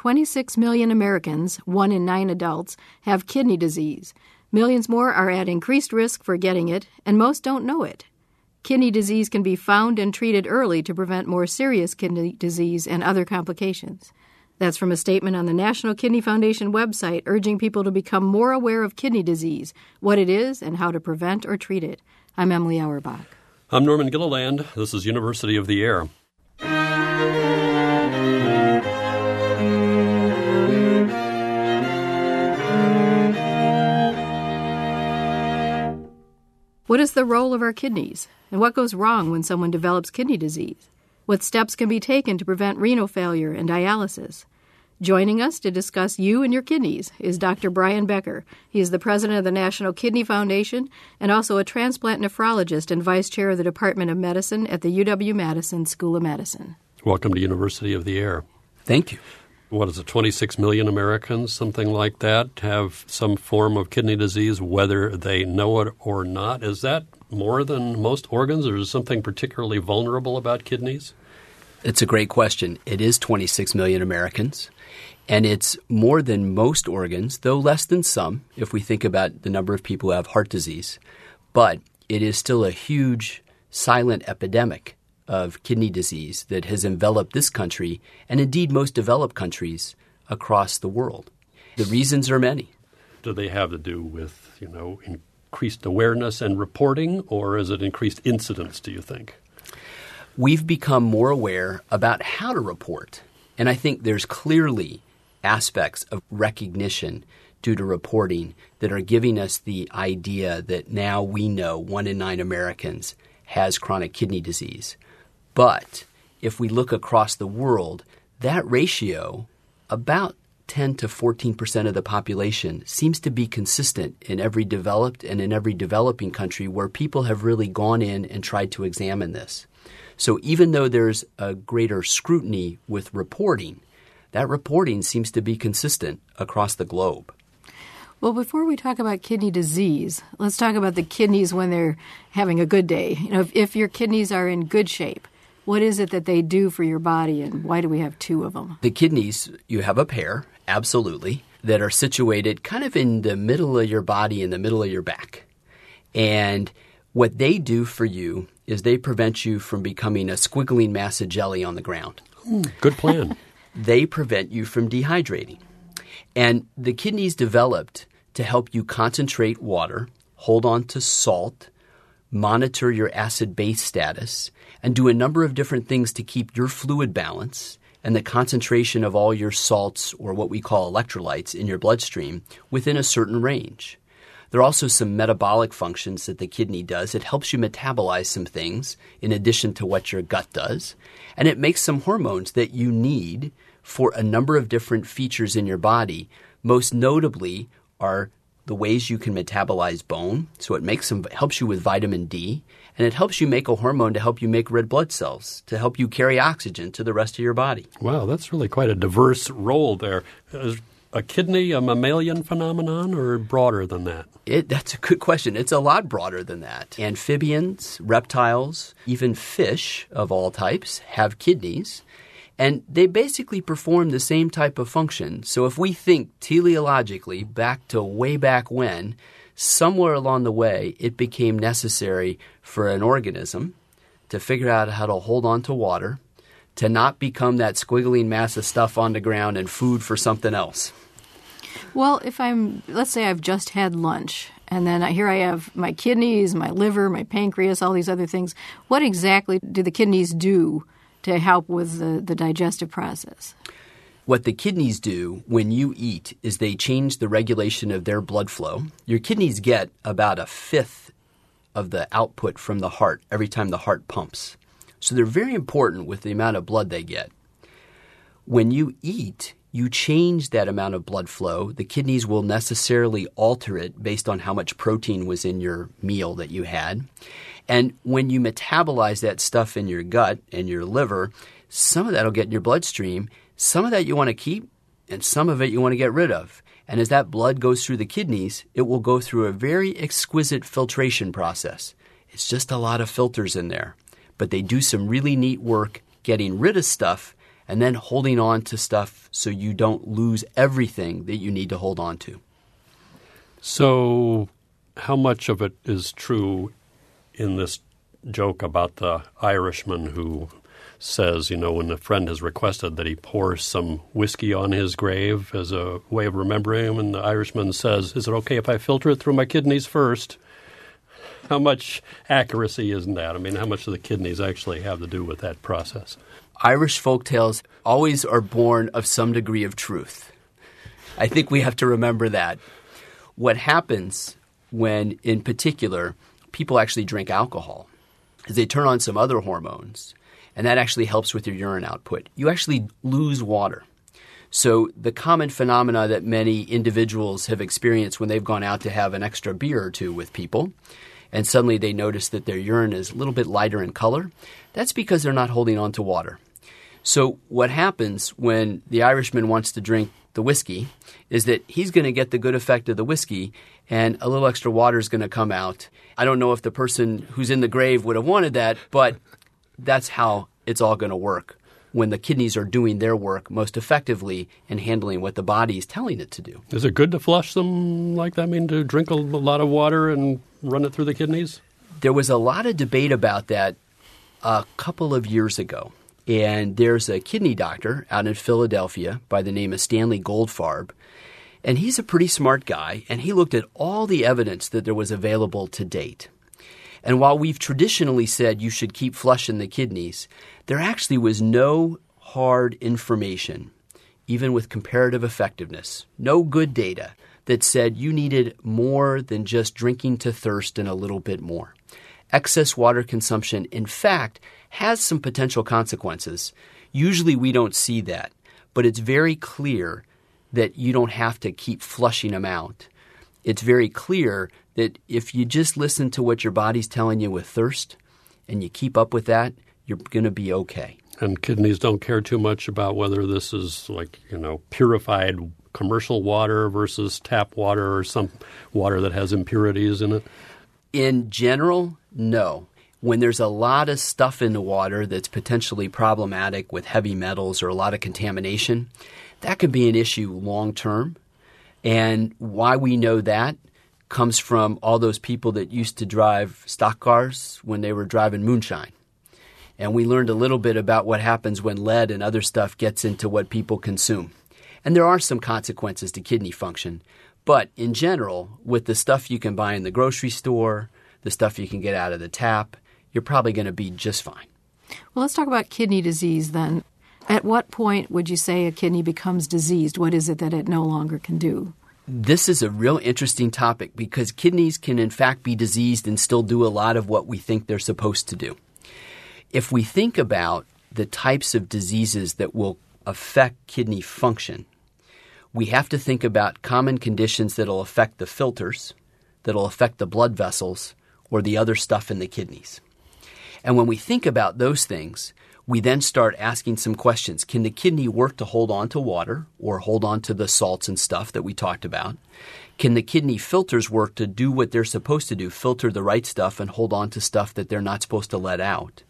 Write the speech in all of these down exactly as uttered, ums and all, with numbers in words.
twenty-six million Americans, one in nine adults, have kidney disease. Millions more are at increased risk for getting it, and most don't know it. Kidney disease can be found and treated early to prevent more serious kidney disease and other complications. That's from a statement on the National Kidney Foundation website urging people to become more aware of kidney disease, what it is, and how to prevent or treat it. I'm Emily Auerbach. I'm Norman Gilliland. This is University of the Air. What is the role of our kidneys? And what goes wrong when someone develops kidney disease? What steps can be taken to prevent renal failure and dialysis? Joining us to discuss you and your kidneys is Doctor Brian Becker. He is the president of the National Kidney Foundation and also a transplant nephrologist and vice chair of the Department of Medicine at the U W-Madison School of Medicine. Welcome to University of the Air. Thank you. What is it, twenty-six million Americans, something like that, have some form of kidney disease, whether they know it or not? Is that more than most organs, or is something particularly vulnerable about kidneys? It's a great question. It is twenty-six million Americans, and it's more than most organs, though less than some, if we think about the number of people who have heart disease. But it is still a huge silent epidemic of kidney disease that has enveloped this country and indeed most developed countries across the world. The reasons are many. Do they have to do with, you know, increased awareness and reporting, or is it increased incidence, do you think? We've become more aware about how to report, and I think there's clearly aspects of recognition due to reporting that are giving us the idea that now we know one in nine Americans has chronic kidney disease. But if we look across the world, that ratio, about ten to fourteen percent of the population, seems to be consistent in every developed and in every developing country where people have really gone in and tried to examine this. So even though there's a greater scrutiny with reporting, that reporting seems to be consistent across the globe. Well, before we talk about kidney disease, let's talk about the kidneys when they're having a good day. You know, if, if your kidneys are in good shape, what is it that they do for your body, and why do we have two of them? The kidneys, you have a pair, absolutely, that are situated kind of in the middle of your body, in the middle of your back. And what they do for you is they prevent you from becoming a squiggling mass of jelly on the ground. Mm, good plan. They prevent you from dehydrating. And the kidneys developed to help you concentrate water, hold on to salt, monitor your acid-base status, and do a number of different things to keep your fluid balance and the concentration of all your salts, or what we call electrolytes, in your bloodstream within a certain range. There are also some metabolic functions that the kidney does. It helps you metabolize some things in addition to what your gut does. And it makes some hormones that you need for a number of different features in your body. Most notably are the ways you can metabolize bone. So it makes some, helps you with vitamin D, and it helps you make a hormone to help you make red blood cells, to help you carry oxygen to the rest of your body. Wow, that's really quite a diverse role there. Is a kidney a mammalian phenomenon or broader than that? It, that's a good question. It's a lot broader than that. Amphibians, reptiles, even fish of all types have kidneys. And they basically perform the same type of function. So if we think teleologically back to way back when, somewhere along the way it became necessary for an organism to figure out how to hold on to water, to not become that squiggling mass of stuff on the ground and food for something else. Well, if I'm, let's say I've just had lunch, and then here I have my kidneys, my liver, my pancreas, all these other things. What exactly do the kidneys do to help with the, the digestive process? What the kidneys do when you eat is they change the regulation of their blood flow. Your kidneys get about a fifth of the output from the heart every time the heart pumps. So they're very important with the amount of blood they get. When you eat, you change that amount of blood flow. The kidneys will necessarily alter it based on how much protein was in your meal that you had. And when you metabolize that stuff in your gut and your liver, some of that will get in your bloodstream. Some of that you want to keep, and some of it you want to get rid of. And as that blood goes through the kidneys, it will go through a very exquisite filtration process. It's just a lot of filters in there. But they do some really neat work getting rid of stuff and then holding on to stuff so you don't lose everything that you need to hold on to. So how much of it is true in this joke about the Irishman who says, you know, when a friend has requested that he pours some whiskey on his grave as a way of remembering him, and the Irishman says, is it okay if I filter it through my kidneys first? How much accuracy is in that? I mean, how much do the kidneys actually have to do with that process? Irish folktales always are born of some degree of truth. I think we have to remember that. What happens when, in particular, people actually drink alcohol is they turn on some other hormones, and that actually helps with your urine output. You actually lose water. So the common phenomena that many individuals have experienced when they've gone out to have an extra beer or two with people, and suddenly they notice that their urine is a little bit lighter in color, that's because they're not holding on to water. So what happens when the Irishman wants to drink the whiskey is that he's going to get the good effect of the whiskey, and a little extra water is going to come out. I don't know if the person who's in the grave would have wanted that, but that's how it's all going to work when the kidneys are doing their work most effectively and handling what the body is telling it to do. Is it good to flush them like that? I mean, to drink a lot of water and run it through the kidneys? There was a lot of debate about that a couple of years ago. And there's a kidney doctor out in Philadelphia by the name of Stanley Goldfarb. And he's a pretty smart guy, and he looked at all the evidence that there was available to date. And while we've traditionally said you should keep flushing the kidneys, there actually was no hard information, even with comparative effectiveness, no good data that said you needed more than just drinking to thirst and a little bit more. Excess water consumption, in fact, has some potential consequences. Usually we don't see that, but it's very clear that you don't have to keep flushing them out. It's very clear that if you just listen to what your body's telling you with thirst and you keep up with that, you're going to be okay. And kidneys don't care too much about whether this is like, you know, purified commercial water versus tap water or some water that has impurities in it? In general, no. When there's a lot of stuff in the water that's potentially problematic with heavy metals or a lot of contamination, that can be an issue long term. And why we know that comes from all those people that used to drive stock cars when they were driving moonshine. And we learned a little bit about what happens when lead and other stuff gets into what people consume. And there are some consequences to kidney function. But in general, with the stuff you can buy in the grocery store, the stuff you can get out of the tap, you're probably going to be just fine. Well, let's talk about kidney disease then. At what point would you say a kidney becomes diseased? What is it that it no longer can do? This is a real interesting topic because kidneys can in fact be diseased and still do a lot of what we think they're supposed to do. If we think about the types of diseases that will affect kidney function, we have to think about common conditions that will affect the filters, that will affect the blood vessels, or the other stuff in the kidneys. And when we think about those things, we then start asking some questions. Can the kidney work to hold on to water or hold on to the salts and stuff that we talked about? Can the kidney filters work to do what they're supposed to do, filter the right stuff and hold on to stuff that they're not supposed to let out?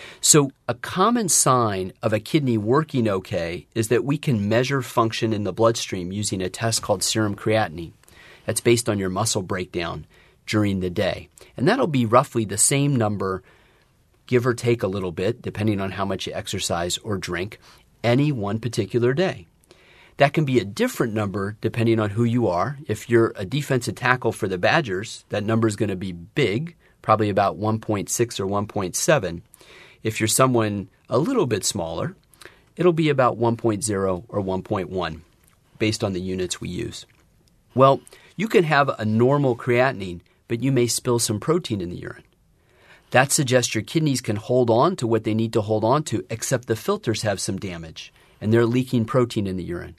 So a common sign of a kidney working okay is that we can measure function in the bloodstream using a test called serum creatinine. That's based on your muscle breakdown during the day. And that'll be roughly the same number, give or take a little bit, depending on how much you exercise or drink, any one particular day. That can be a different number depending on who you are. If you're a defensive tackle for the Badgers, that number is going to be big, probably about one point six or one point seven. If you're someone a little bit smaller, it'll be about one point zero or one point one based on the units we use. Well, you can have a normal creatinine, but you may spill some protein in the urine. That suggests your kidneys can hold on to what they need to hold on to, except the filters have some damage, and they're leaking protein in the urine.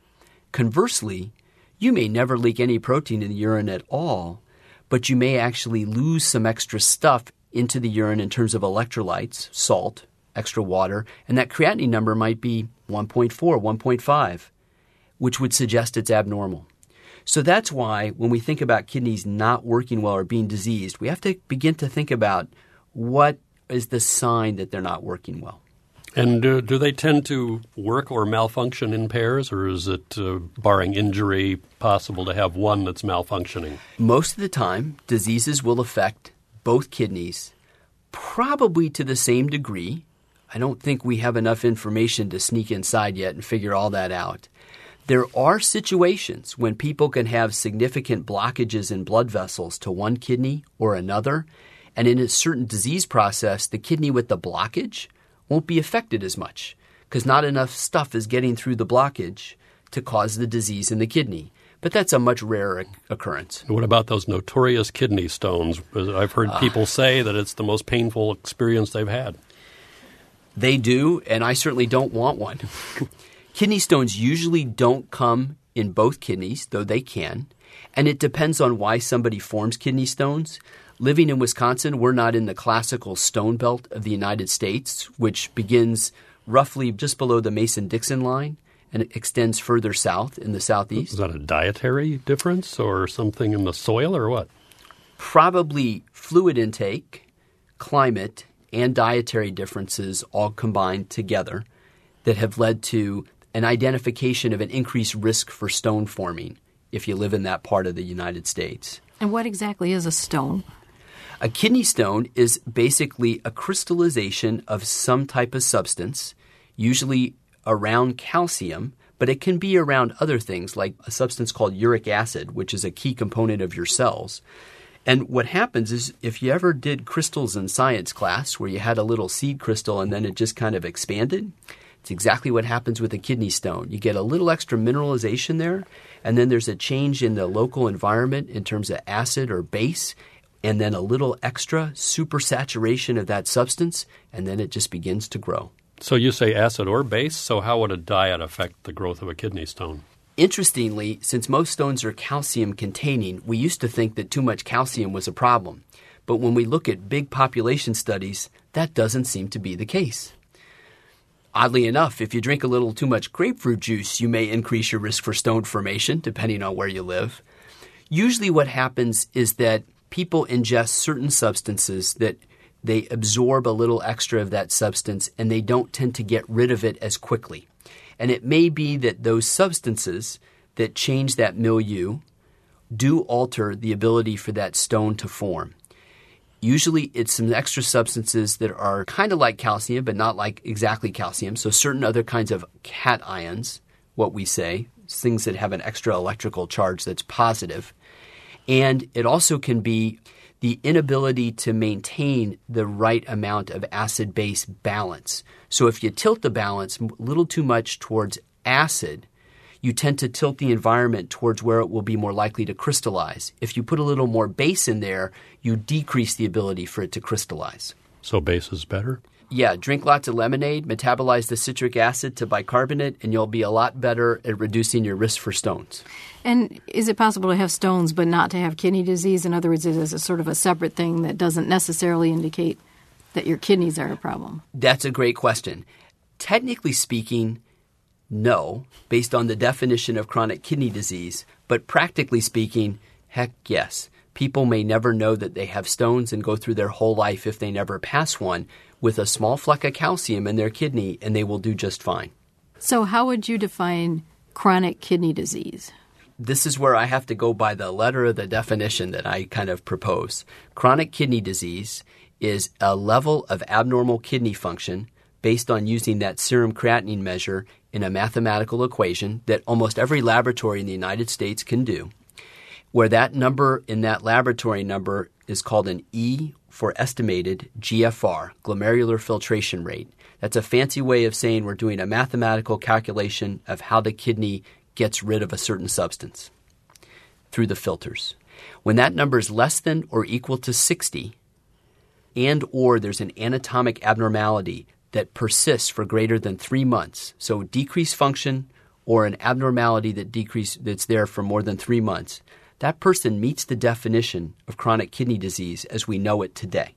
Conversely, you may never leak any protein in the urine at all, but you may actually lose some extra stuff into the urine in terms of electrolytes, salt, extra water, and that creatinine number might be one point four, one point five, which would suggest it's abnormal. So that's why when we think about kidneys not working well or being diseased, we have to begin to think about what is the sign that they're not working well. And uh, do they tend to work or malfunction in pairs, or is it, uh, barring injury, possible to have one that's malfunctioning? Most of the time, diseases will affect both kidneys, probably to the same degree. I don't think we have enough information to sneak inside yet and figure all that out. There are situations when people can have significant blockages in blood vessels to one kidney or another, and in a certain disease process, the kidney with the blockage won't be affected as much because not enough stuff is getting through the blockage to cause the disease in the kidney. But that's a much rarer occurrence. What about those notorious kidney stones? I've heard uh, people say that it's the most painful experience they've had. They do, and I certainly don't want one. Kidney stones usually don't come in both kidneys, though they can, and it depends on why somebody forms kidney stones. Living in Wisconsin, we're not in the classical stone belt of the United States, which begins roughly just below the Mason-Dixon line and it extends further south in the southeast. Is that a dietary difference or something in the soil or what? Probably fluid intake, climate, and dietary differences all combined together that have led to an identification of an increased risk for stone forming if you live in that part of the United States. And what exactly is a stone? A kidney stone is basically a crystallization of some type of substance, usually around calcium, but it can be around other things like a substance called uric acid, which is a key component of your cells. And what happens is if you ever did crystals in science class where you had a little seed crystal and then it just kind of expanded, it's exactly what happens with a kidney stone. You get a little extra mineralization there, and then there's a change in the local environment in terms of acid or base, and then a little extra supersaturation of that substance, and then it just begins to grow. So you say acid or base, so how would a diet affect the growth of a kidney stone? Interestingly, since most stones are calcium-containing, we used to think that too much calcium was a problem. But when we look at big population studies, that doesn't seem to be the case. Oddly enough, if you drink a little too much grapefruit juice, you may increase your risk for stone formation, depending on where you live. Usually what happens is that people ingest certain substances that they absorb a little extra of that substance, and they don't tend to get rid of it as quickly. And it may be that those substances that change that milieu do alter the ability for that stone to form. Usually it's some extra substances that are kind of like calcium, but not like exactly calcium. So certain other kinds of cations, what we say, things that have an extra electrical charge that's positive. And it also can be the inability to maintain the right amount of acid-base balance. So if you tilt the balance a little too much towards acid, you tend to tilt the environment towards where it will be more likely to crystallize. If you put a little more base in there, you decrease the ability for it to crystallize. So base is better? Yeah, drink lots of lemonade, metabolize the citric acid to bicarbonate, and you'll be a lot better at reducing your risk for stones. And is it possible to have stones but not to have kidney disease? In other words, it is a sort of a separate thing that doesn't necessarily indicate that your kidneys are a problem? That's a great question. Technically speaking, no, based on the definition of chronic kidney disease. But practically speaking, heck yes. People may never know that they have stones and go through their whole life, if they never pass one, with a small fleck of calcium in their kidney, and they will do just fine. So how would you define chronic kidney disease? This is where I have to go by the letter of the definition that I kind of propose. Chronic kidney disease is a level of abnormal kidney function based on using that serum creatinine measure in a mathematical equation that almost every laboratory in the United States can do, where that number in that laboratory number is called an E for estimated G F R, glomerular filtration rate. That's a fancy way of saying we're doing a mathematical calculation of how the kidney gets rid of a certain substance through the filters. When that number is less than or equal to sixty, and or there's an anatomic abnormality that persists for greater than three months, so decreased function or an abnormality that decrease that's there for more than three months, that person meets the definition of chronic kidney disease as we know it today.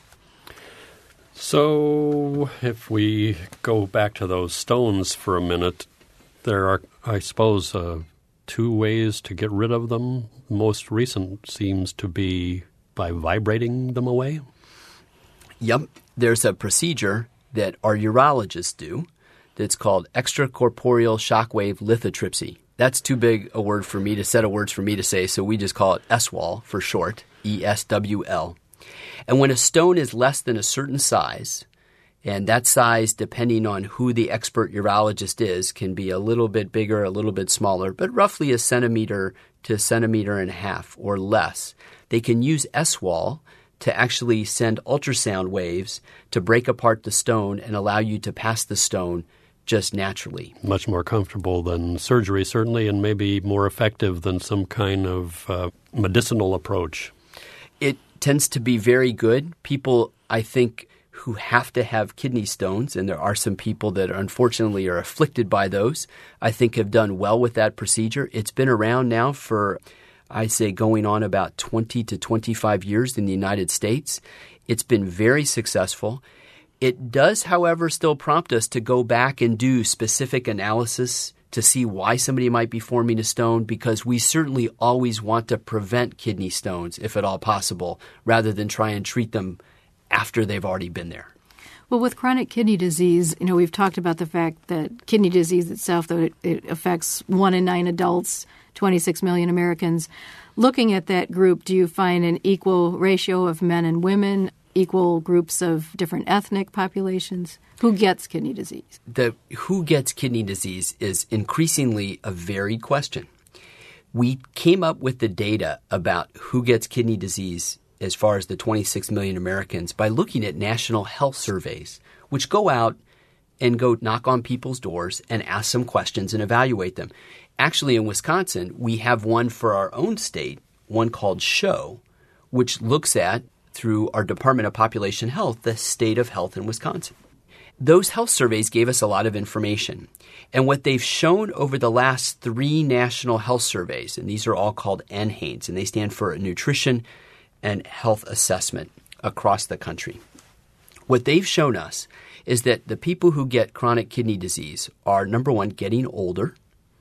So if we go back to those stones for a minute, there are, I suppose, uh, two ways to get rid of them. Most recent seems to be by vibrating them away. Yep. There's a procedure that our urologists do that's called extracorporeal shockwave lithotripsy. That's too big a word for me, to set of words for me to say, so we just call it E S W L for short, E S W L. And when a stone is less than a certain size, and that size, depending on who the expert urologist is, can be a little bit bigger, a little bit smaller, but roughly a centimeter to a centimeter and a half or less, they can use E S W L to actually send ultrasound waves to break apart the stone and allow you to pass the stone just naturally. Much more comfortable than surgery, certainly, and maybe more effective than some kind of uh, medicinal approach. It tends to be very good. People, I think, who have to have kidney stones, and there are some people that unfortunately are afflicted by those, I think have done well with that procedure. It's been around now for, I say, going on about twenty to twenty-five years in the United States. It's been very successful. It does, however, still prompt us to go back and do specific analysis to see why somebody might be forming a stone, because we certainly always want to prevent kidney stones, if at all possible, rather than try and treat them after they've already been there. Well, with chronic kidney disease, you know, we've talked about the fact that kidney disease itself, though it, it affects one in nine adults, twenty-six million Americans. Looking at that group, do you find an equal ratio of men and women, equal groups of different ethnic populations? Who gets kidney disease? The who gets kidney disease is increasingly a varied question. We came up with the data about who gets kidney disease as far as the twenty-six million Americans by looking at national health surveys, which go out and go knock on people's doors and ask some questions and evaluate them. Actually, in Wisconsin, we have one for our own state, one called SHOW, which looks at, through our Department of Population Health, the state of health in Wisconsin. Those health surveys gave us a lot of information. And what they've shown over the last three national health surveys, and these are all called N H A I N S, and they stand for Nutrition and Health Assessment across the country. What they've shown us is that the people who get chronic kidney disease are, number one, getting older.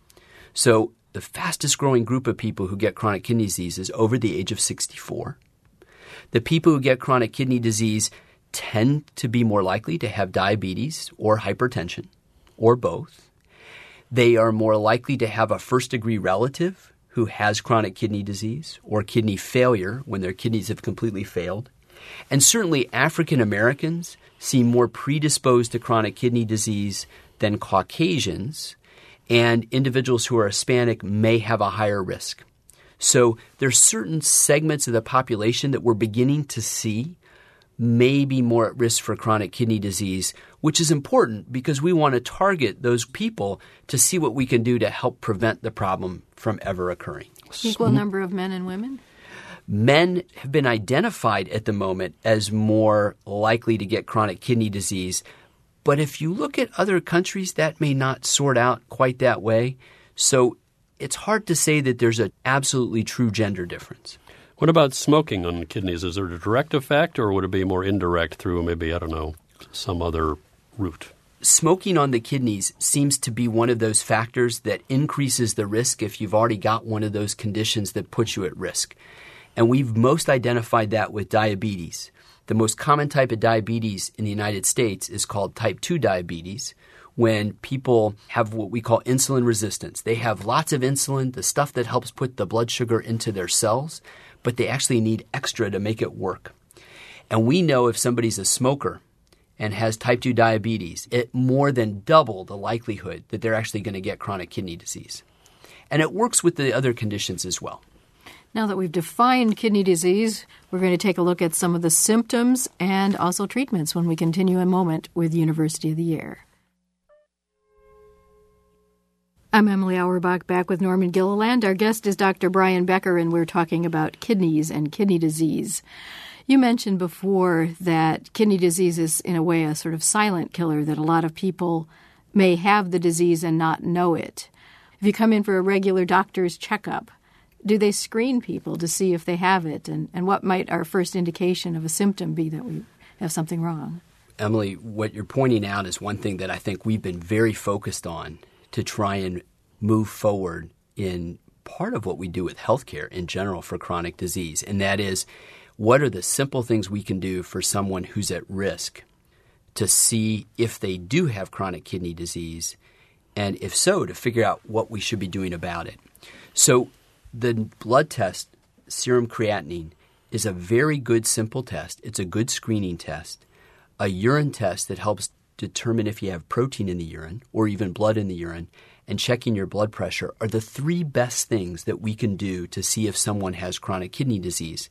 So the fastest growing group of people who get chronic kidney disease is over the age of sixty-four. The people who get chronic kidney disease tend to be more likely to have diabetes or hypertension, or both. They are more likely to have a first-degree relative who has chronic kidney disease or kidney failure when their kidneys have completely failed. And certainly African Americans seem more predisposed to chronic kidney disease than Caucasians, and individuals who are Hispanic may have a higher risk. So there's certain segments of the population that we're beginning to see may be more at risk for chronic kidney disease, which is important because we want to target those people to see what we can do to help prevent the problem from ever occurring. Equal number of men and women? Men have been identified at the moment as more likely to get chronic kidney disease. But if you look at other countries, that may not sort out quite that way. So it's hard to say that there's an absolutely true gender difference. What about smoking on kidneys? Is there a direct effect, or would it be more indirect through maybe, I don't know, some other route? Smoking on the kidneys seems to be one of those factors that increases the risk if you've already got one of those conditions that puts you at risk. And we've most identified that with diabetes. The most common type of diabetes in the United States is called type two diabetes, when people have what we call insulin resistance. They have lots of insulin, the stuff that helps put the blood sugar into their cells, but they actually need extra to make it work. And we know if somebody's a smoker and has type two diabetes, it more than double the likelihood that they're actually going to get chronic kidney disease. And it works with the other conditions as well. Now that we've defined kidney disease, we're going to take a look at some of the symptoms and also treatments when we continue in a moment with University of the Year. I'm Emily Auerbach, back with Norman Gilliland. Our guest is Doctor Brian Becker, and we're talking about kidneys and kidney disease. You mentioned before that kidney disease is, in a way, a sort of silent killer, that a lot of people may have the disease and not know it. If you come in for a regular doctor's checkup, do they screen people to see if they have it? And, and what might our first indication of a symptom be that we have something wrong? Emily, what you're pointing out is one thing that I think we've been very focused on to try and move forward in part of what we do with healthcare in general for chronic disease. And that is, what are the simple things we can do for someone who's at risk to see if they do have chronic kidney disease, and if so, to figure out what we should be doing about it. So the blood test, serum creatinine, is a very good simple test. It's a good screening test. A urine test that helps determine if you have protein in the urine or even blood in the urine, and checking your blood pressure are the three best things that we can do to see if someone has chronic kidney disease.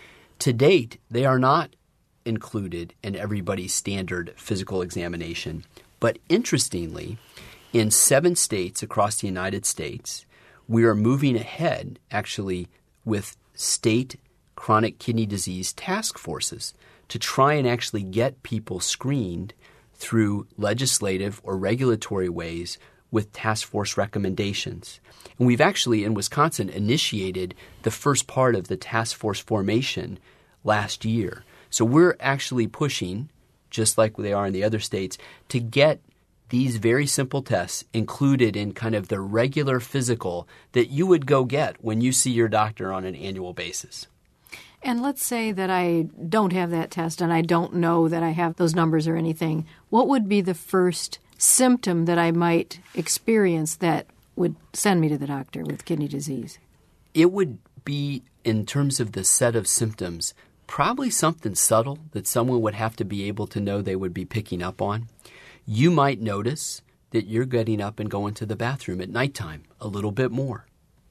To date, they are not included in everybody's standard physical examination. But interestingly, in seven states across the United States, we are moving ahead actually with state chronic kidney disease task forces to try and actually get people screened through legislative or regulatory ways with task force recommendations. And we've actually, in Wisconsin, initiated the first part of the task force formation last year. So we're actually pushing, just like they are in the other states, to get these very simple tests included in kind of the regular physical that you would go get when you see your doctor on an annual basis. And let's say that I don't have that test and I don't know that I have those numbers or anything. What would be the first symptom that I might experience that would send me to the doctor with kidney disease? It would be, in terms of the set of symptoms, probably something subtle that someone would have to be able to know they would be picking up on. You might notice that you're getting up and going to the bathroom at nighttime a little bit more.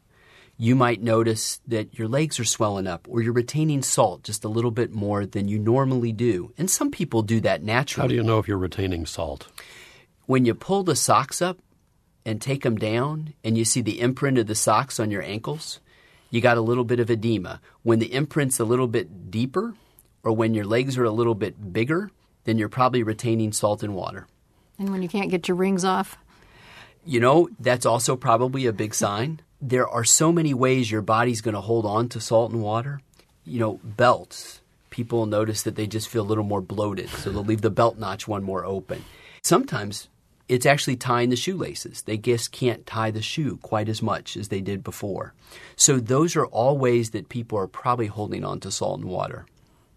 You might notice that your legs are swelling up or you're retaining salt just a little bit more than you normally do. And some people do that naturally. How do you know if you're retaining salt? When you pull the socks up and take them down and you see the imprint of the socks on your ankles, you got a little bit of edema. When the imprint's a little bit deeper or when your legs are a little bit bigger, then you're probably retaining salt and water. And when you can't get your rings off? You know, that's also probably a big sign. There are so many ways your body's going to hold on to salt and water. You know, belts. People notice that they just feel a little more bloated, so they'll leave the belt notch one more open. Sometimes it's actually tying the shoelaces. They just can't tie the shoe quite as much as they did before. So those are all ways that people are probably holding on to salt and water.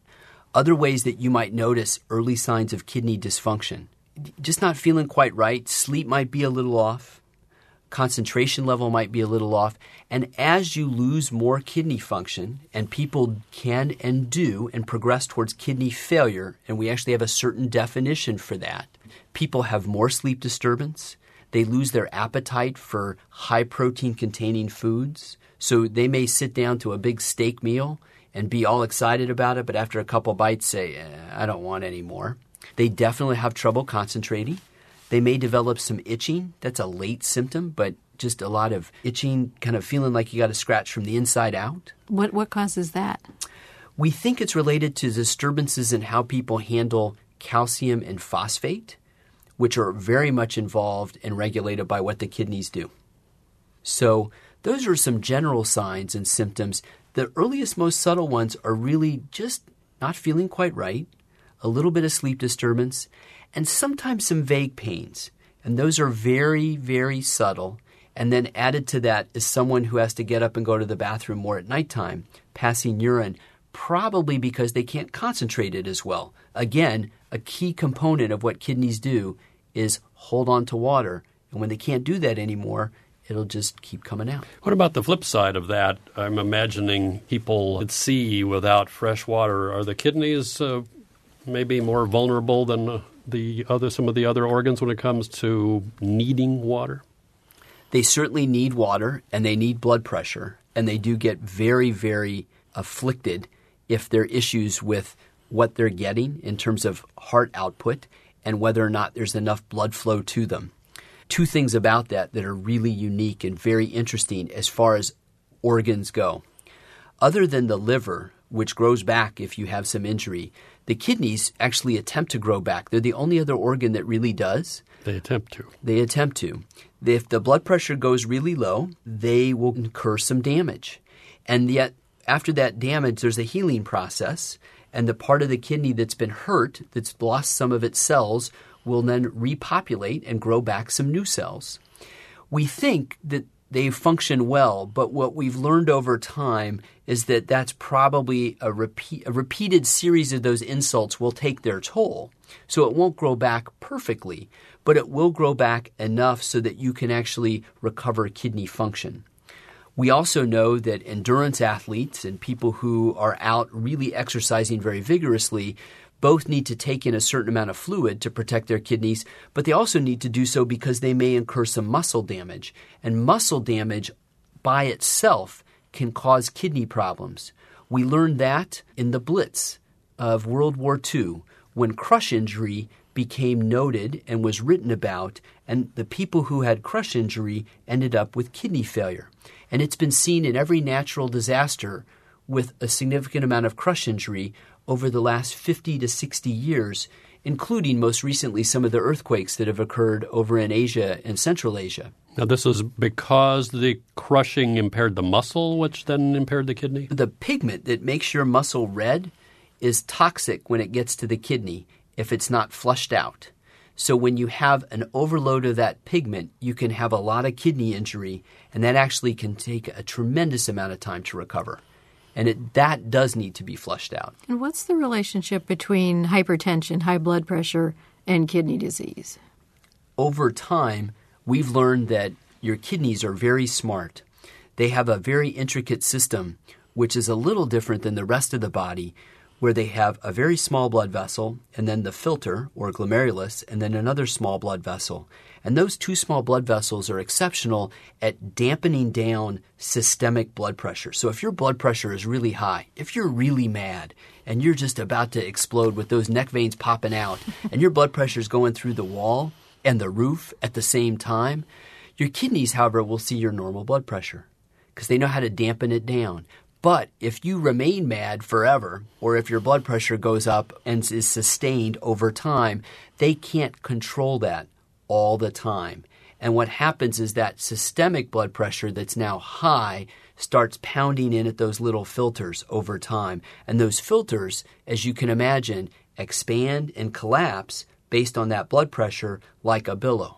Other ways that you might notice early signs of kidney dysfunction. Just not feeling quite right. Sleep might be a little off. Concentration level might be a little off. And as you lose more kidney function, and people can and do and progress towards kidney failure, and we actually have a certain definition for that, people have more sleep disturbance. They lose their appetite for high protein containing foods. So they may sit down to a big steak meal and be all excited about it, but after a couple bites say, eh, I don't want any more. They definitely have trouble concentrating. They may develop some itching. That's a late symptom, but just a lot of itching, kind of feeling like you got a scratch from the inside out. What what causes that? We think it's related to disturbances in how people handle calcium and phosphate, which are very much involved and regulated by what the kidneys do. So those are some general signs and symptoms. The earliest, most subtle ones are really just not feeling quite right, a little bit of sleep disturbance, and sometimes some vague pains. And those are very, very subtle. And then added to that is someone who has to get up and go to the bathroom more at nighttime, passing urine, probably because they can't concentrate it as well. Again, a key component of what kidneys do is hold on to water. And when they can't do that anymore, it'll just keep coming out. What about the flip side of that? I'm imagining people at sea without fresh water. Are the kidneys uh, maybe more vulnerable than uh, the other some of the other organs when it comes to needing water? They certainly need water, and they need blood pressure, and they do get very, very afflicted if there are issues with what they're getting in terms of heart output and whether or not there's enough blood flow to them. Two things about that that are really unique and very interesting as far as organs go. Other than the liver, which grows back if you have some injury, the kidneys actually attempt to grow back. They're the only other organ that really does. They attempt to. They attempt to. If the blood pressure goes really low, they will incur some damage. And yet, after that damage, there's a healing process, and the part of the kidney that's been hurt, that's lost some of its cells, will then repopulate and grow back some new cells. We think that they function well, but what we've learned over time is that that's probably a, repeat, a repeated series of those insults will take their toll. So it won't grow back perfectly, but it will grow back enough so that you can actually recover kidney function. We also know that endurance athletes and people who are out really exercising very vigorously both need to take in a certain amount of fluid to protect their kidneys, but they also need to do so because they may incur some muscle damage. And muscle damage by itself can cause kidney problems. We learned that in the Blitz of World War Two, when crush injury became noted and was written about, and the people who had crush injury ended up with kidney failure. And it's been seen in every natural disaster with a significant amount of crush injury over the last fifty to sixty years, including most recently some of the earthquakes that have occurred over in Asia and Central Asia. Now, this is because the crushing impaired the muscle, which then impaired the kidney? The pigment that makes your muscle red is toxic when it gets to the kidney if it's not flushed out. So when you have an overload of that pigment, you can have a lot of kidney injury, and that actually can take a tremendous amount of time to recover. And it, that does need to be flushed out. And what's the relationship between hypertension, high blood pressure, and kidney disease? Over time, we've learned that your kidneys are very smart. They have a very intricate system, which is a little different than the rest of the body, where they have a very small blood vessel and then the filter, or glomerulus, and then another small blood vessel. And those two small blood vessels are exceptional at dampening down systemic blood pressure. So if your blood pressure is really high, if you're really mad, and you're just about to explode with those neck veins popping out, and your blood pressure is going through the wall and the roof at the same time, your kidneys, however, will see your normal blood pressure because they know how to dampen it down. But if you remain mad forever, or if your blood pressure goes up and is sustained over time, they can't control that all the time. And what happens is that systemic blood pressure that's now high starts pounding in at those little filters over time. And those filters, as you can imagine, expand and collapse based on that blood pressure like a billow.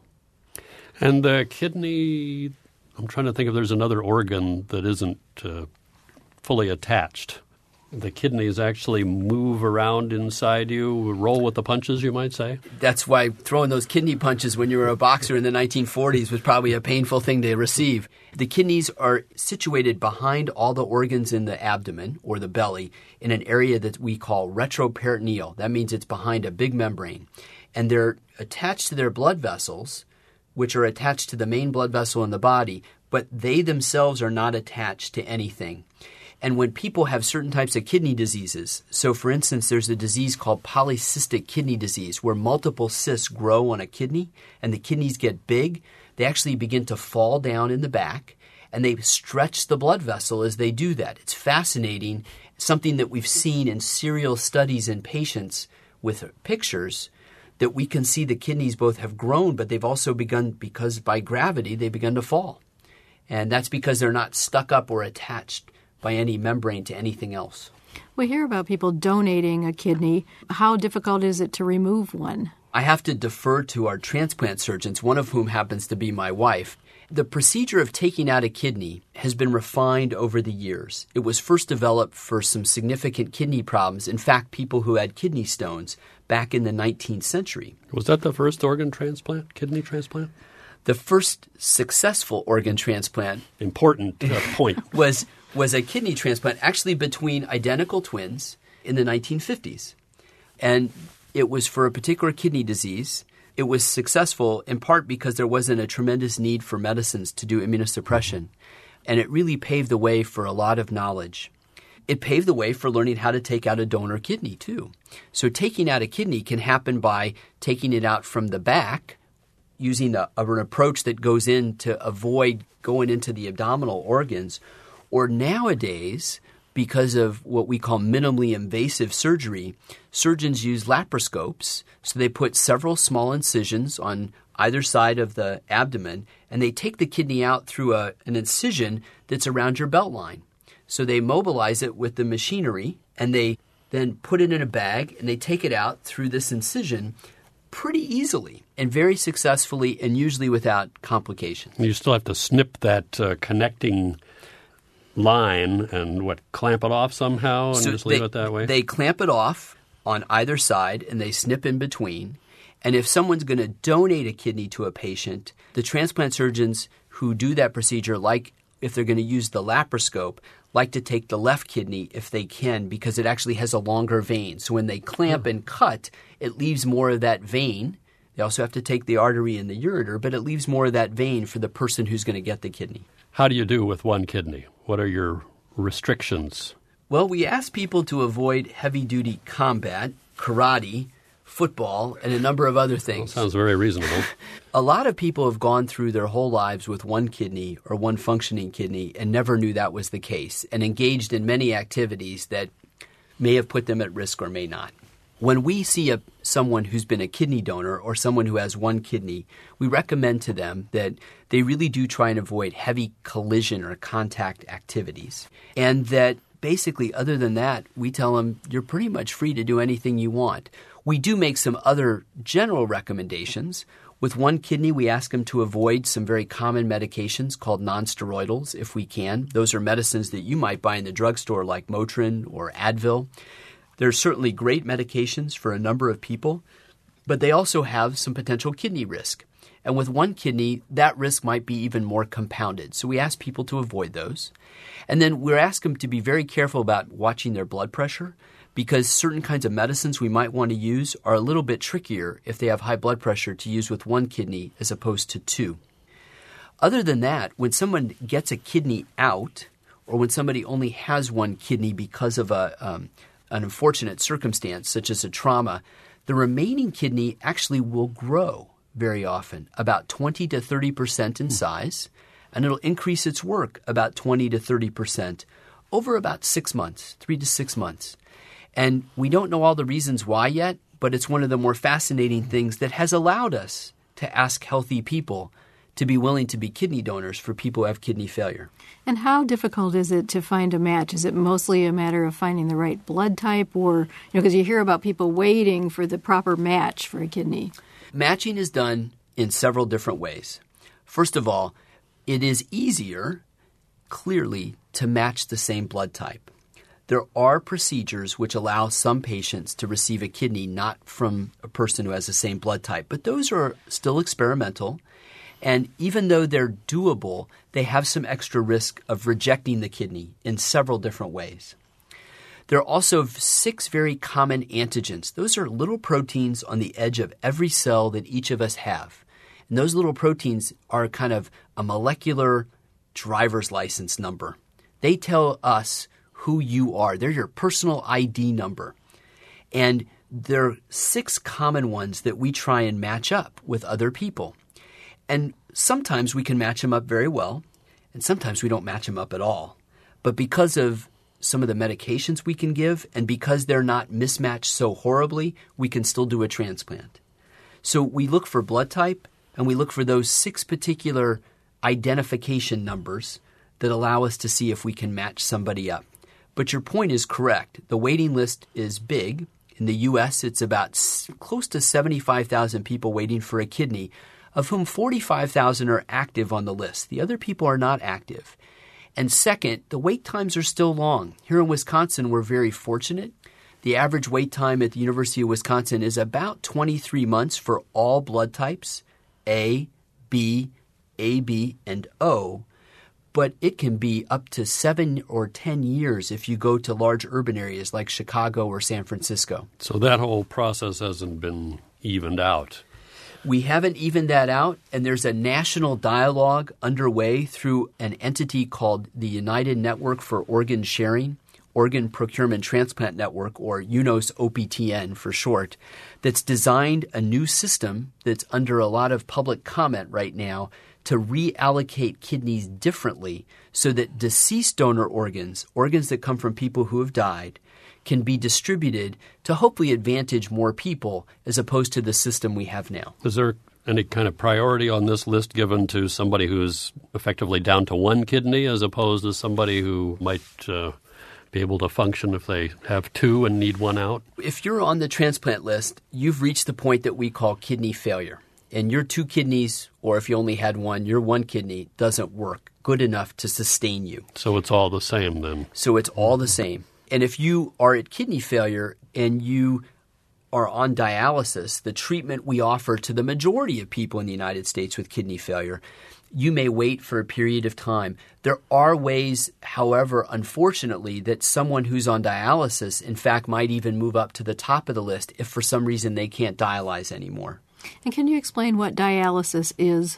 And the kidney, I'm trying to think if there's another organ that isn't uh, fully attached. The kidneys actually move around inside you, roll with the punches, you might say? That's why throwing those kidney punches when you were a boxer in the nineteen forties was probably a painful thing to receive. The kidneys are situated behind all the organs in the abdomen or the belly in an area that we call retroperitoneal. That means it's behind a big membrane. And they're attached to their blood vessels, which are attached to the main blood vessel in the body, but they themselves are not attached to anything. And when people have certain types of kidney diseases, so for instance, there's a disease called polycystic kidney disease where multiple cysts grow on a kidney and the kidneys get big, they actually begin to fall down in the back and they stretch the blood vessel as they do that. It's fascinating, something that we've seen in serial studies in patients with pictures, that we can see the kidneys both have grown, but they've also begun, because by gravity, they've begun to fall. And that's because they're not stuck up or attached by any membrane to anything else. We hear about people donating a kidney. How difficult is it to remove one? I have to defer to our transplant surgeons, one of whom happens to be my wife. The procedure of taking out a kidney has been refined over the years. It was first developed for some significant kidney problems. In fact, people who had kidney stones back in the nineteenth century. Was that the first organ transplant, kidney transplant? The first successful organ transplant Important uh, point. was was a kidney transplant actually between identical twins in the nineteen fifties. And it was for a particular kidney disease. It was successful in part because there wasn't a tremendous need for medicines to do immunosuppression. And it really paved the way for a lot of knowledge. It paved the way for learning how to take out a donor kidney, too. So taking out a kidney can happen by taking it out from the back, using a, an approach that goes in to avoid going into the abdominal organs. Or nowadays, because of what we call minimally invasive surgery, surgeons use laparoscopes. So they put several small incisions on either side of the abdomen, and they take the kidney out through a, an incision that's around your belt line. So they mobilize it with the machinery, and they then put it in a bag, and they take it out through this incision pretty easily and very successfully and usually without complications. You still have to snip that uh, connecting line and, what, clamp it off somehow and so just leave they, it that way? They clamp it off on either side and they snip in between. And if someone's going to donate a kidney to a patient, the transplant surgeons who do that procedure, like if they're going to use the laparoscope, like to take the left kidney if they can because it actually has a longer vein. So when they clamp and cut, it leaves more of that vein. They also have to take the artery and the ureter, but it leaves more of that vein for the person who's going to get the kidney. How do you do with one kidney? What are your restrictions? Well, we ask people to avoid heavy-duty combat, karate, football, and a number of other things. Well, sounds very reasonable. A lot of people have gone through their whole lives with one kidney or one functioning kidney and never knew that was the case and engaged in many activities that may have put them at risk or may not. When we see a, someone who's been a kidney donor or someone who has one kidney, we recommend to them that they really do try and avoid heavy collision or contact activities. And that basically, other than that, we tell them you're pretty much free to do anything you want. We do make some other general recommendations. With one kidney, we ask them to avoid some very common medications called nonsteroidals if we can. Those are medicines that you might buy in the drugstore like Motrin or Advil. They're certainly great medications for a number of people, but they also have some potential kidney risk. And with one kidney, that risk might be even more compounded. So we ask people to avoid those. And then we ask them to be very careful about watching their blood pressure because certain kinds of medicines we might want to use are a little bit trickier if they have high blood pressure to use with one kidney as opposed to two. Other than that, when someone gets a kidney out or when somebody only has one kidney because of a um, an unfortunate circumstance such as a trauma, the remaining kidney actually will grow very often, about twenty to thirty percent in size, and it'll increase its work about twenty to thirty percent over about six months, three to six months. And we don't know all the reasons why yet, but it's one of the more fascinating things that has allowed us to ask healthy people to be willing to be kidney donors for people who have kidney failure. And how difficult is it to find a match? Is it mostly a matter of finding the right blood type or, you know, because you hear about people waiting for the proper match for a kidney? Matching is done in several different ways. First of all, it is easier, clearly, to match the same blood type. There are procedures which allow some patients to receive a kidney not from a person who has the same blood type, but those are still experimental. And even though they're doable, they have some extra risk of rejecting the kidney in several different ways. There are also six very common antigens. Those are little proteins on the edge of every cell that each of us have. And those little proteins are kind of a molecular driver's license number. They tell us who you are. They're your personal I D number. And there are six common ones that we try and match up with other people. And sometimes we can match them up very well, and sometimes we don't match them up at all. But because of some of the medications we can give, and because they're not mismatched so horribly, we can still do a transplant. So we look for blood type, and we look for those six particular identification numbers that allow us to see if we can match somebody up. But your point is correct. The waiting list is big. In the U S, it's about s- close to seventy-five thousand people waiting for a kidney, of whom forty-five thousand are active on the list. The other people are not active. And second, the wait times are still long. Here in Wisconsin, we're very fortunate. The average wait time at the University of Wisconsin is about twenty-three months for all blood types, A, B, A B, and O. But it can be up to seven or ten years if you go to large urban areas like Chicago or San Francisco. So that whole process hasn't been evened out. We haven't evened that out, and there's a national dialogue underway through an entity called the United Network for Organ Sharing, Organ Procurement Transplant Network, or U N O S O P T N for short, that's designed a new system that's under a lot of public comment right now to reallocate kidneys differently so that deceased donor organs, organs that come from people who have died, can be distributed to hopefully advantage more people as opposed to the system we have now. Is there any kind of priority on this list given to somebody who's effectively down to one kidney as opposed to somebody who might uh, be able to function if they have two and need one out? If you're on the transplant list, you've reached the point that we call kidney failure. And your two kidneys, or if you only had one, your one kidney doesn't work good enough to sustain you. So it's all the same then? So it's all the same. And if you are at kidney failure and you are on dialysis, the treatment we offer to the majority of people in the United States with kidney failure, you may wait for a period of time. There are ways, however, unfortunately, that someone who's on dialysis, in fact, might even move up to the top of the list if for some reason they can't dialyze anymore. And can you explain what dialysis is?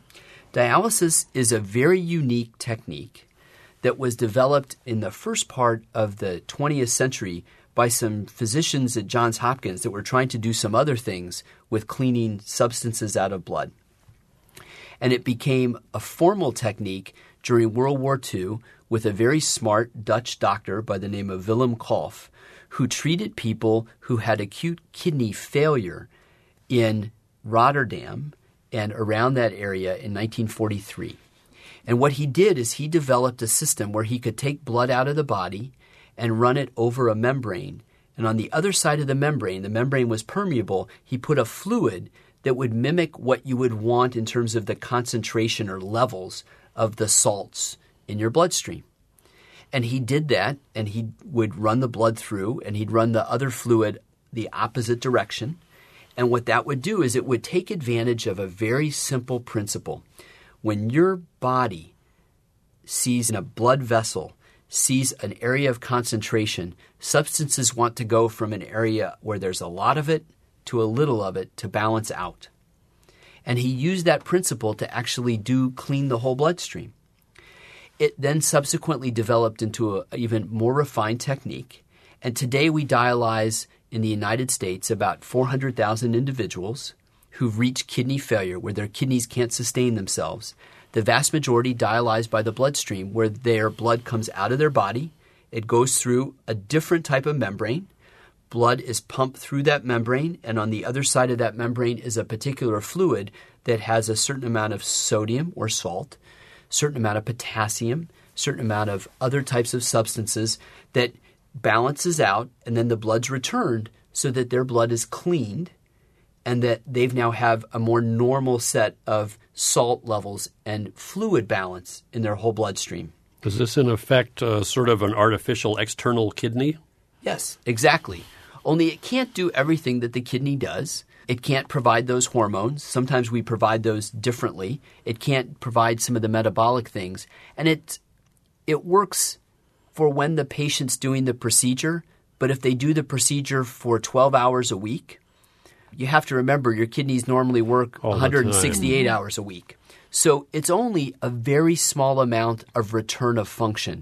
Dialysis is a very unique technique that was developed in the first part of the twentieth century by some physicians at Johns Hopkins that were trying to do some other things with cleaning substances out of blood. And it became a formal technique during World War Two with a very smart Dutch doctor by the name of Willem Kolff, who treated people who had acute kidney failure in Rotterdam and around that area in nineteen forty-three. And what he did is he developed a system where he could take blood out of the body and run it over a membrane. And on the other side of the membrane, the membrane was permeable, he put a fluid that would mimic what you would want in terms of the concentration or levels of the salts in your bloodstream. And he did that, and he would run the blood through, and he'd run the other fluid the opposite direction. And what that would do is it would take advantage of a very simple principle. When your body sees in a blood vessel, sees an area of concentration, substances want to go from an area where there's a lot of it to a little of it to balance out. And he used that principle to actually do clean the whole bloodstream. It then subsequently developed into an even more refined technique. And today we dialyze in the United States about four hundred thousand individuals who've reached kidney failure where their kidneys can't sustain themselves. The vast majority dialyzed by the bloodstream where their blood comes out of their body. It goes through a different type of membrane. Blood is pumped through that membrane, and on the other side of that membrane is a particular fluid that has a certain amount of sodium or salt, certain amount of potassium, certain amount of other types of substances that balances out, and then the blood's returned so that their blood is cleaned and that they've now have a more normal set of salt levels and fluid balance in their whole bloodstream. Is this in effect uh, sort of an artificial external kidney? Yes, exactly. Only it can't do everything that the kidney does. It can't provide those hormones. Sometimes we provide those differently. It can't provide some of the metabolic things. And it it works for when the patient's doing the procedure, but if they do the procedure for twelve hours a week, you have to remember your kidneys normally work All one hundred sixty-eight hours a week. So it's only a very small amount of return of function.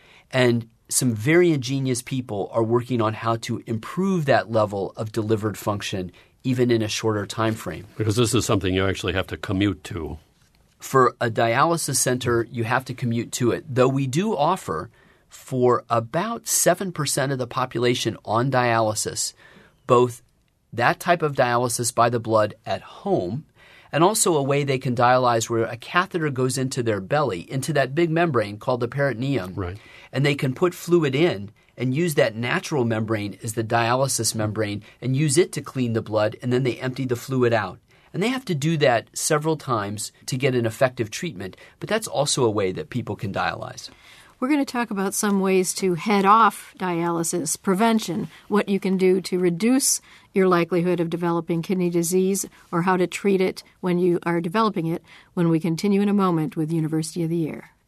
And some very ingenious people are working on how to improve that level of delivered function even in a shorter time frame. Because this is something you actually have to commute to. For a dialysis center, you have to commute to it, though we do offer for about seven percent of the population on dialysis, both that type of dialysis by the blood at home and also a way they can dialyze where a catheter goes into their belly, into that big membrane called the peritoneum. Right. And they can put fluid in and use that natural membrane as the dialysis membrane and use it to clean the blood, and then they empty the fluid out. And they have to do that several times to get an effective treatment, but that's also a way that people can dialyze. We're going to talk about some ways to head off dialysis, prevention, what you can do to reduce your likelihood of developing kidney disease, or how to treat it when you are developing it, when we continue in a moment with University of the Air.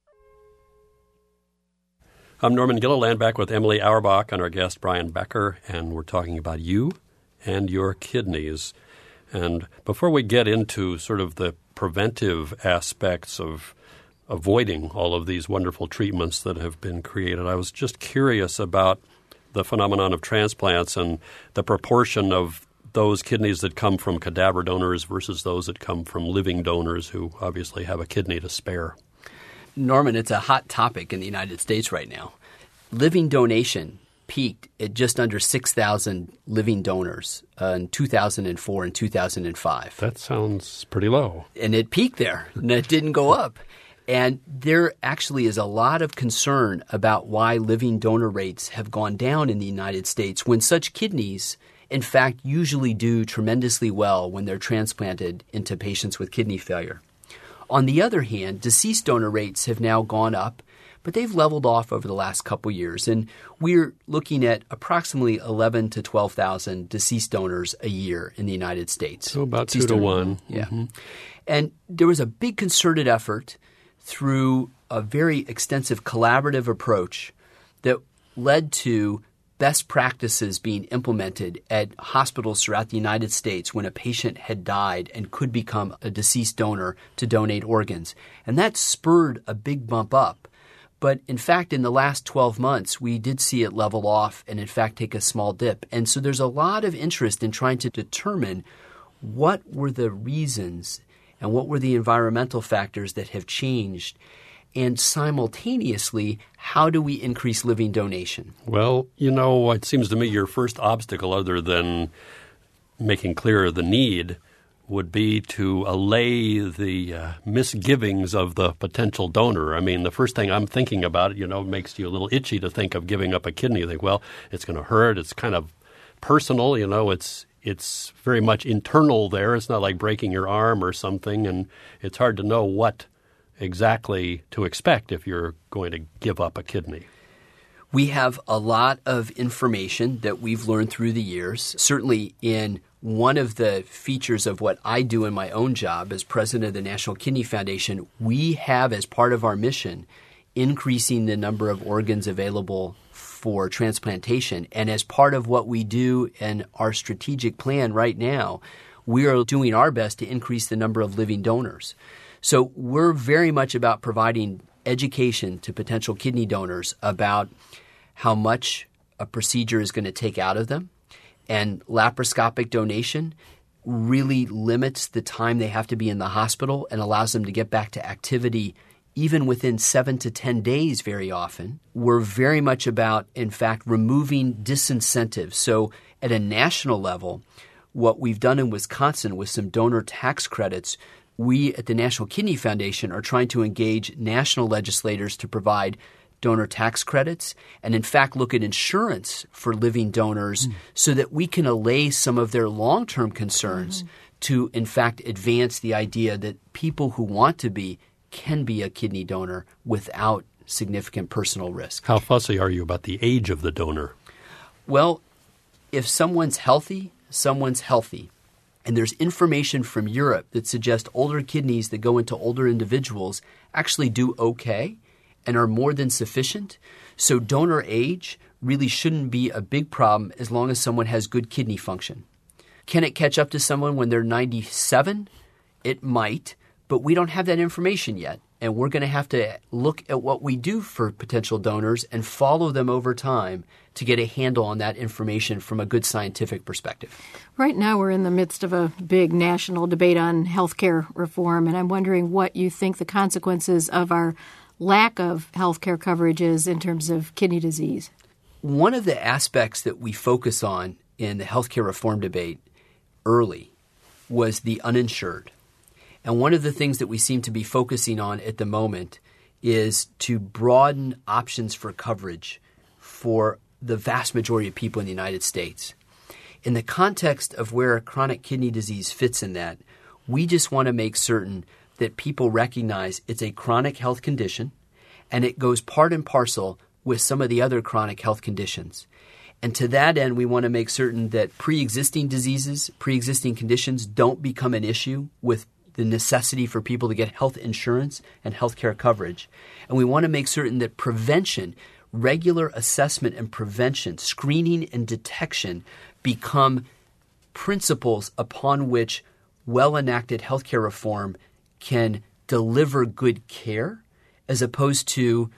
I'm Norman Gilliland, back with Emily Auerbach and our guest Brian Becker, and we're talking about you and your kidneys. And before we get into sort of the preventive aspects of avoiding all of these wonderful treatments that have been created, I was just curious about the phenomenon of transplants and the proportion of those kidneys that come from cadaver donors versus those that come from living donors who obviously have a kidney to spare. Norman, it's a hot topic in the United States right now. Living donation peaked at just under six thousand living donors uh, in two thousand four and two thousand five. That sounds pretty low. And it peaked there, and it didn't go up. And there actually is a lot of concern about why living donor rates have gone down in the United States when such kidneys, in fact, usually do tremendously well when they're transplanted into patients with kidney failure. On the other hand, deceased donor rates have now gone up, but they've leveled off over the last couple years, and we're looking at approximately eleven to twelve thousand deceased donors a year in the United States. So about deceased two to donor, one. Yeah. Mm-hmm. And there was a big concerted effort through a very extensive collaborative approach that led to best practices being implemented at hospitals throughout the United States when a patient had died and could become a deceased donor to donate organs. And that spurred a big bump up. But in fact, in the last twelve months, we did see it level off and in fact take a small dip. And so there's a lot of interest in trying to determine what were the reasons and what were the environmental factors that have changed. And simultaneously, how do we increase living donation? Well, you know, it seems to me your first obstacle, other than making clear the need, would be to allay the uh, misgivings of the potential donor. I mean, the first thing I'm thinking about, you know, makes you a little itchy to think of giving up a kidney. You think, well, it's going to hurt. It's kind of personal, you know, it's it's very much internal there. It's not like breaking your arm or something, and it's hard to know what exactly to expect if you're going to give up a kidney. We have a lot of information that we've learned through the years. Certainly in one of the features of what I do in my own job as president of the National Kidney Foundation, we have as part of our mission increasing the number of organs available for transplantation. And as part of what we do in our strategic plan right now, we are doing our best to increase the number of living donors. So we're very much about providing education to potential kidney donors about how much a procedure is going to take out of them. And laparoscopic donation really limits the time they have to be in the hospital and allows them to get back to activity even within seven to ten days very often. We're very much about, in fact, removing disincentives. So at a national level, what we've done in Wisconsin with some donor tax credits, we at the National Kidney Foundation are trying to engage national legislators to provide donor tax credits and, in fact, look at insurance for living donors mm. so that we can allay some of their long-term concerns mm. to, in fact, advance the idea that people who want to be can be a kidney donor without significant personal risk. How fussy are you about the age of the donor? Well, if someone's healthy, someone's healthy. And there's information from Europe that suggests older kidneys that go into older individuals actually do okay and are more than sufficient. So donor age really shouldn't be a big problem as long as someone has good kidney function. Can it catch up to someone when they're ninety-seven? It might, but we don't have that information yet. And we're going to have to look at what we do for potential donors and follow them over time to get a handle on that information from a good scientific perspective. Right now we're in the midst of a big national debate on healthcare reform, and I'm wondering what you think the consequences of our lack of healthcare coverage is in terms of kidney disease. One of the aspects that we focus on in the healthcare reform debate early was the uninsured. And one of the things that we seem to be focusing on at the moment is to broaden options for coverage for the vast majority of people in the United States. In the context of where chronic kidney disease fits in that, we just want to make certain that people recognize it's a chronic health condition and it goes part and parcel with some of the other chronic health conditions. And to that end, we want to make certain that pre-existing diseases, pre-existing conditions don't become an issue with the necessity for people to get health insurance and health care coverage. And we want to make certain that prevention, regular assessment and prevention, screening and detection become principles upon which well-enacted healthcare reform can deliver good care as opposed to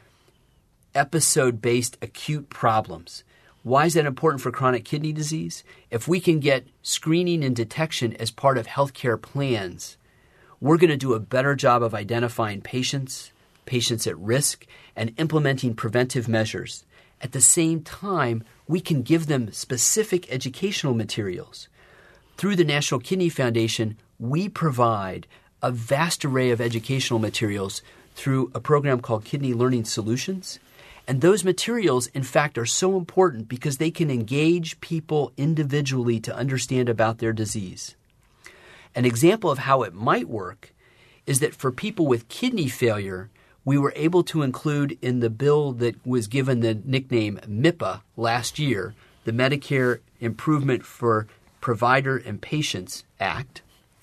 episode-based acute problems. Why is that important for chronic kidney disease? If we can get screening and detection as part of healthcare plans, we're going to do a better job of identifying patients, patients at risk, and implementing preventive measures. At the same time, we can give them specific educational materials. Through the National Kidney Foundation, we provide a vast array of educational materials through a program called Kidney Learning Solutions. And those materials, in fact, are so important because they can engage people individually to understand about their disease. An example of how it might work is that for people with kidney failure, we were able to include in the bill that was given the nickname M I P A last year, the Medicare Improvement for Provider and Patients Act,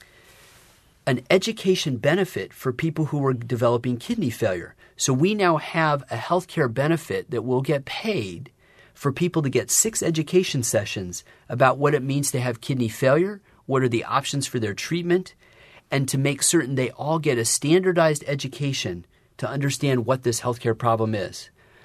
an education benefit for people who were developing kidney failure. So we now have a healthcare benefit that will get paid for people to get six education sessions about what it means to have kidney failure, what are the options for their treatment, and to make certain they all get a standardized education to understand what this healthcare problem is.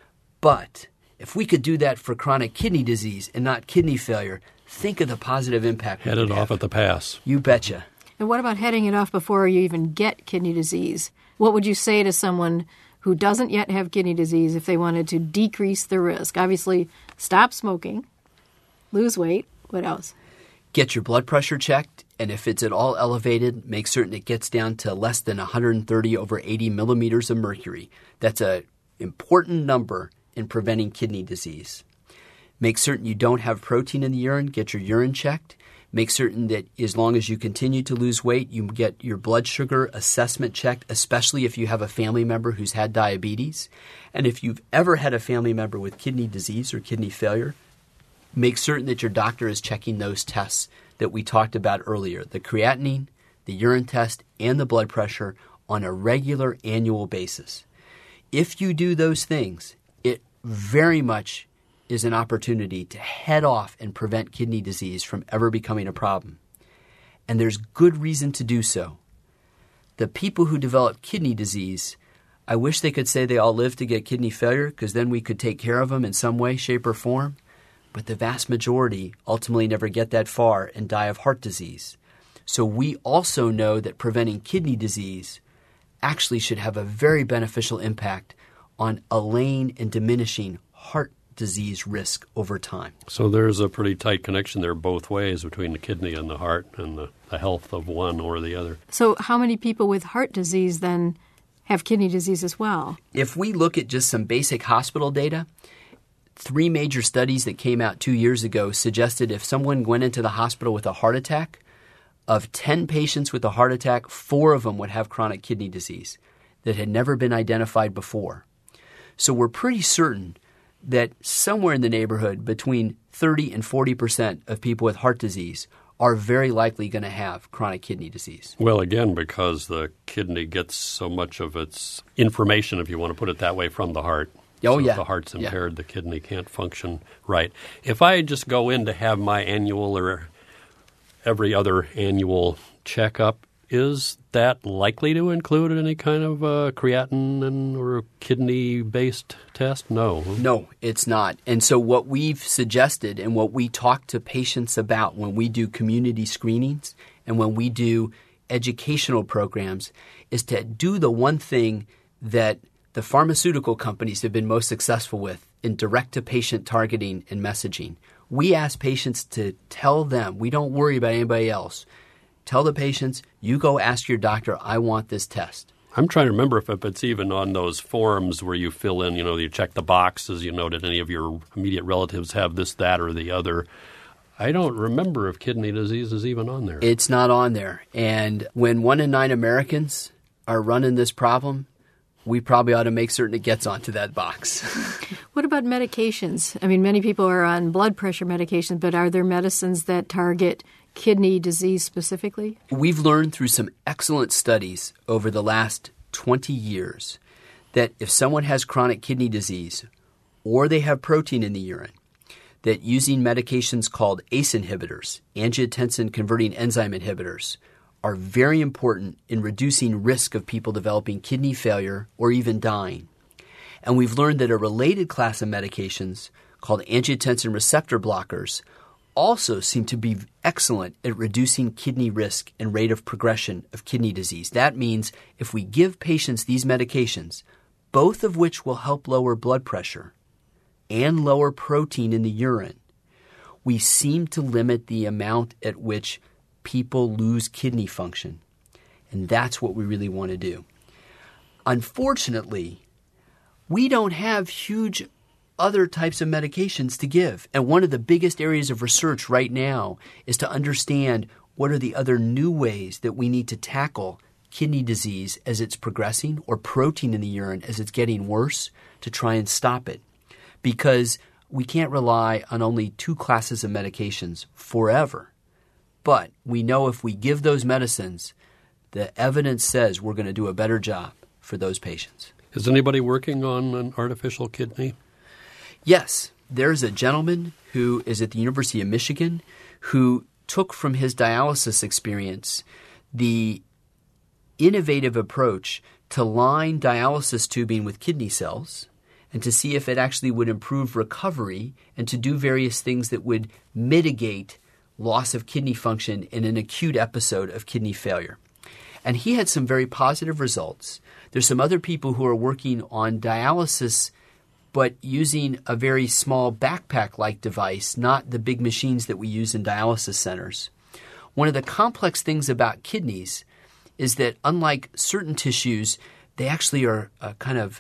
But if we could do that for chronic kidney disease and not kidney failure, think of the positive impact. Head it off at the pass. You betcha. And what about heading it off before you even get kidney disease? What would you say to someone who doesn't yet have kidney disease if they wanted to decrease the risk? Obviously, stop smoking, lose weight. What else? Get your blood pressure checked, and if it's at all elevated, make certain it gets down to less than one hundred thirty over eighty millimeters of mercury. That's an important number in preventing kidney disease. Make certain you don't have protein in the urine. Get your urine checked. Make certain that as long as you continue to lose weight, you get your blood sugar assessment checked, especially if you have a family member who's had diabetes. And if you've ever had a family member with kidney disease or kidney failure, make certain that your doctor is checking those tests that we talked about earlier, the creatinine, the urine test, and the blood pressure on a regular annual basis. If you do those things, it very much is an opportunity to head off and prevent kidney disease from ever becoming a problem. And there's good reason to do so. The people who develop kidney disease, I wish they could say they all live to get kidney failure because then we could take care of them in some way, shape, or form. But the vast majority ultimately never get that far and die of heart disease. So we also know that preventing kidney disease actually should have a very beneficial impact on allaying and diminishing heart disease risk over time. So there's a pretty tight connection there both ways between the kidney and the heart and the, the health of one or the other. So how many people with heart disease then have kidney disease as well? If we look at just some basic hospital data, three major studies that came out two years ago suggested if someone went into the hospital with a heart attack, of ten patients with a heart attack, four of them would have chronic kidney disease that had never been identified before. So we're pretty certain that somewhere in the neighborhood between thirty and forty percent of people with heart disease are very likely going to have chronic kidney disease. Well, again, because the kidney gets so much of its information, if you want to put it that way, from the heart. Oh, so yeah. If the heart's impaired, yeah. the kidney can't function right. If I just go in to have my annual or every other annual checkup, is that likely to include any kind of uh, creatinine or kidney-based test? No. No, it's not. And so what we've suggested and what we talk to patients about when we do community screenings and when we do educational programs is to do the one thing that the pharmaceutical companies have been most successful with in direct-to-patient targeting and messaging. We ask patients to tell them, we don't worry about anybody else. Tell the patients, you go ask your doctor, I want this test. I'm trying to remember if it's even on those forms where you fill in, you know, you check the boxes, you know, did any of your immediate relatives have this, that, or the other. I don't remember if kidney disease is even on there. It's not on there. And when one in nine Americans are running this problem, we probably ought to make certain it gets onto that box. What about medications? I mean, many people are on blood pressure medications, but are there medicines that target kidney disease specifically? We've learned through some excellent studies over the last twenty years that if someone has chronic kidney disease or they have protein in the urine, that using medications called A C E inhibitors, angiotensin-converting enzyme inhibitors, are very important in reducing risk of people developing kidney failure or even dying. And we've learned that a related class of medications called angiotensin receptor blockers also seem to be excellent at reducing kidney risk and rate of progression of kidney disease. That means if we give patients these medications, both of which will help lower blood pressure and lower protein in the urine, we seem to limit the amount at which people lose kidney function. And that's what we really want to do. Unfortunately, we don't have huge other types of medications to give. And one of the biggest areas of research right now is to understand what are the other new ways that we need to tackle kidney disease as it's progressing, or protein in the urine as it's getting worse, to try and stop it. Because we can't rely on only two classes of medications forever. But we know if we give those medicines, the evidence says we're going to do a better job for those patients. Is anybody working on an artificial kidney? Yes. There's a gentleman who is at the University of Michigan who took from his dialysis experience the innovative approach to line dialysis tubing with kidney cells and to see if it actually would improve recovery and to do various things that would mitigate loss of kidney function in an acute episode of kidney failure. And he had some very positive results. There's some other people who are working on dialysis but using a very small backpack-like device, not the big machines that we use in dialysis centers. One of the complex things about kidneys is that unlike certain tissues, they actually are a kind of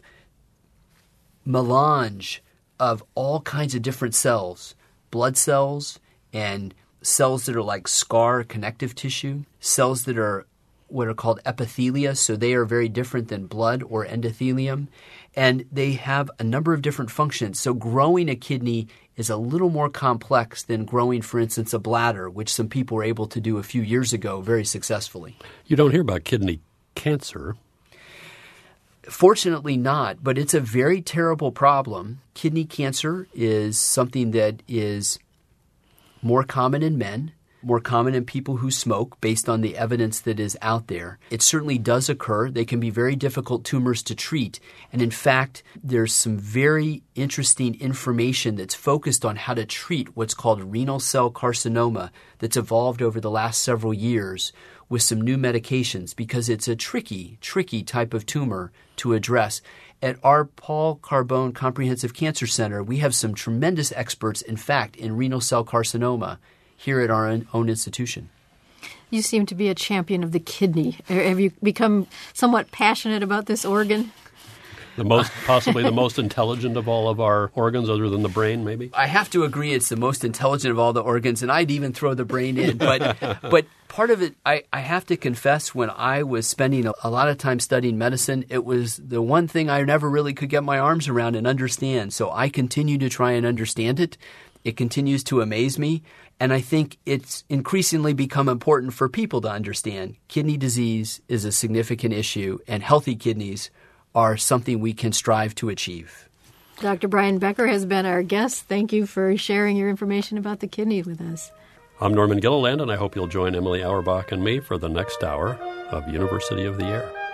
melange of all kinds of different cells, blood cells and cells that are like scar connective tissue, cells that are what are called epithelia, so they are very different than blood or endothelium, and they have a number of different functions. So growing a kidney is a little more complex than growing, for instance, a bladder, which some people were able to do a few years ago very successfully. You don't hear about kidney cancer. Fortunately not, but it's a very terrible problem. Kidney cancer is something that is more common in men, more common in people who smoke based on the evidence that is out there. It certainly does occur. They can be very difficult tumors to treat. And in fact, there's some very interesting information that's focused on how to treat what's called renal cell carcinoma that's evolved over the last several years with some new medications because it's a tricky, tricky type of tumor to address. At our Paul Carbone Comprehensive Cancer Center, we have some tremendous experts, in fact, in renal cell carcinoma here at our own institution. You seem to be a champion of the kidney. Have you become somewhat passionate about this organ? The most, possibly the most intelligent of all of our organs, other than the brain, maybe? I have to agree it's the most intelligent of all the organs, and I'd even throw the brain in. But but part of it, I, I have to confess, when I was spending a, a lot of time studying medicine, it was the one thing I never really could get my arms around and understand. So I continue to try and understand it. It continues to amaze me. And I think it's increasingly become important for people to understand kidney disease is a significant issue, and healthy kidneys are something we can strive to achieve. Doctor Brian Becker has been our guest. Thank you for sharing your information about the kidney with us. I'm Norman Gilliland, and I hope you'll join Emily Auerbach and me for the next hour of University of the Air.